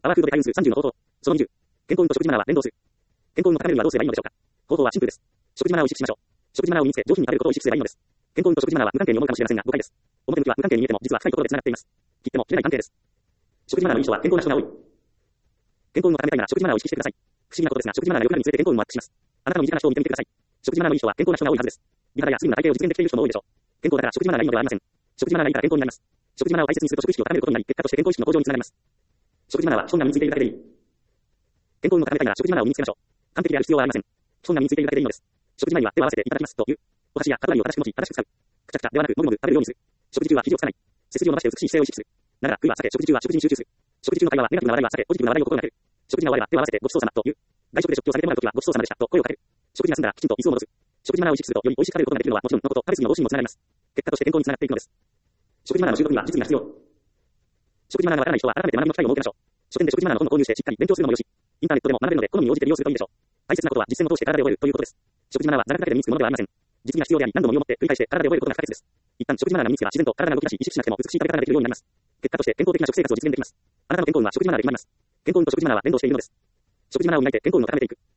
アワーフードで会員数30の方法。その20。健康運と食事マナーは連動する。健康運を高めるにはどうすればいいのでしょうか。方法はシンプルです。食事マナーを意識しましょう。食事マナーを身につけ、上品に食べることを意識すればいいのです。健康運と食事マナーは無関係に思うかもしれませんが、誤解です。表向きは無関係に見えても、実は深いところで繋がっています。切っても切れない関係です。食事マナーのいい人は健康な人が多い。健康運を高めたいなら食事マナーを意識してください。不思議なことですが、食事マナーが良くなるにつれて健康運もアップします。あなたの身近な人を見てみてください。食事マナーのいい人は健康な人が多いはずです。美肌やスリムな体型を実現できている人も多いでしょう。健康だから食事マナーがいいのではありません。食事マナーがいいから健康になります。食事マナーを大切にすると食意識を高めることになり、結果として健康意識の向上につながります。食事マナーは基本が身についているだけでいい。健康運を高めたいなら食事マナーを身につけましょう。完璧である必要はありません。基本が身についているだけでいいのです。食事前には手を合わせていただきますという。お箸やカトラリーを正しく持ち、正しく使う。くちゃくちゃではなく、もぐもぐ食べるようにする。食事中は肘をつかない。背筋を伸ばして美しい姿勢を意識する。ながら、悔いは避け、食事中は食事に集中する。食事中の会話はネガティブな話題は避け、ポジティブな話題を心がける。食事が終われば手を合わせてごちそうさまという。外食で食器をされてもらうときはごちそうさまでしたと声をかける。食事が済んだらきちんと椅子を戻す。食事マナーを意識するとより美味しく食べることができるのはもちろんのこと、食べ過ぎの防止にもつながります。結果として健康につながっていくのです。食事マナーの習得には実技が必要。食事マナーがわからない人は改めて学びの機会を設けましょう。書店で食事マナーの本を購入してしっかり勉強するのもよし、インターネットでも学べるので好みに応じて利用するといいでしょう。大切なことは実践を通して体で覚えるということです。食事マナーは座学だけで身につくものではありません。実技が必要であり、何度も身をもって繰り返して体で覚えることが不可欠です。一旦食事マナーが身につけば自然と体が動き出し、意識しなくても美しい食べ方ができるようになります。結果として健康的な食生活を実現できます。あなたの健康運は食事マナーで決まります。健康運と食事マナーは連動しているのです。食事マナーを磨いて健康運を高めていく。